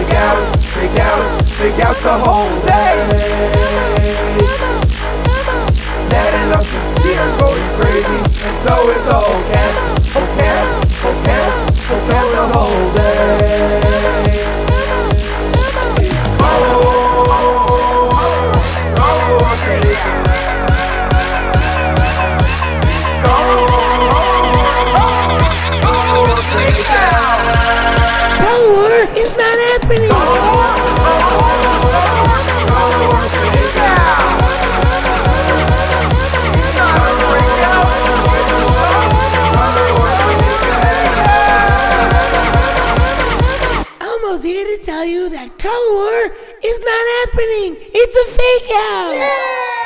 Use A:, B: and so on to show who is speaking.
A: fake outs the whole day. Nat and us sincere, going crazy, and so is the whole camp. Whole camp the whole day.
B: Color War is not happening. Elmo's here to tell you that Color War is not happening. It's a fake out.